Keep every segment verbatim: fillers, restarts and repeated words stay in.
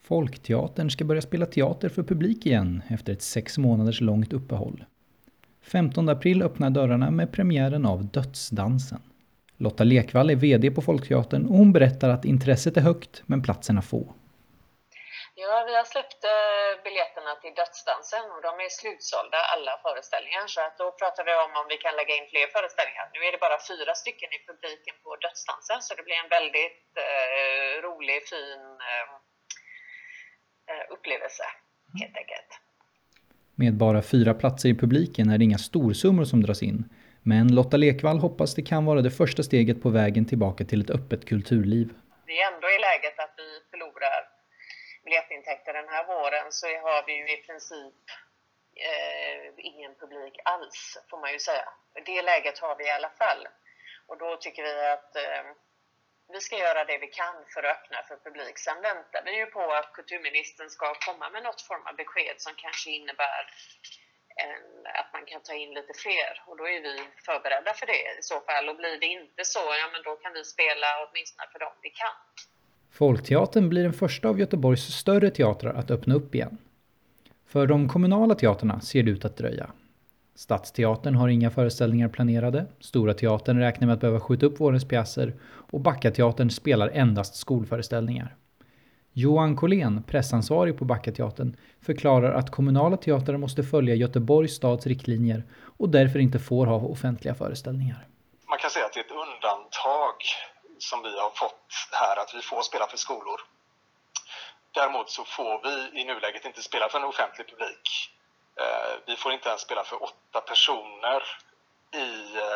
Folkteatern ska börja spela teater för publik igen efter ett sex månaders långt uppehåll. femtonde april öppnar dörrarna med premiären av Dödsdansen. Lotta Lekvall är vd på Folkteatern och hon berättar att intresset är högt men platserna få. Ja, vi har släppt biljetterna till Dödsdansen och de är slutsålda alla föreställningar, så att då pratar vi om om vi kan lägga in fler föreställningar. Nu är det bara fyra stycken i publiken på Dödsdansen, så det blir en väldigt eh, rolig, fin eh, upplevelse helt enkelt. Med bara fyra platser i publiken är det inga storsummor som dras in, men Lotta Lekvall hoppas det kan vara det första steget på vägen tillbaka till ett öppet kulturliv. Det är ändå i läget att vi förlorar biljettintäkter den här våren, så har vi ju i princip eh, ingen publik alls, får man ju säga. Det läget har vi i alla fall. Och då tycker vi att eh, vi ska göra det vi kan för att öppna för publik. Sen väntar vi ju på att kulturministern ska komma med något form av besked som kanske innebär en, att man kan ta in lite fler. Och då är vi förberedda för det i så fall. Och blir det inte så, ja men då kan vi spela åtminstone för dem vi kan. Folkteatern blir den första av Göteborgs större teatrar att öppna upp igen. För de kommunala teaterna ser det ut att dröja. Stadsteatern har inga föreställningar planerade, Stora teatern räknar med att behöva skjuta upp vårens pjäser och Backateatern spelar endast skolföreställningar. Johan Collén, pressansvarig på Backateatern, förklarar att kommunala teatrar måste följa Göteborgs stads riktlinjer och därför inte får ha offentliga föreställningar. Man kan säga att det är ett undantag som vi har fått här, att vi får spela för skolor. Däremot så får vi i nuläget inte spela för en offentlig publik. Vi får inte ens spela för åtta personer i...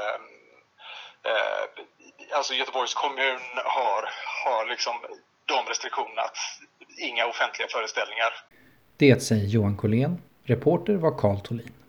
Alltså Göteborgs kommun har, har liksom de restriktionerna att inga offentliga föreställningar. Det säger Johan Collén. Reporter var Carl Tholin.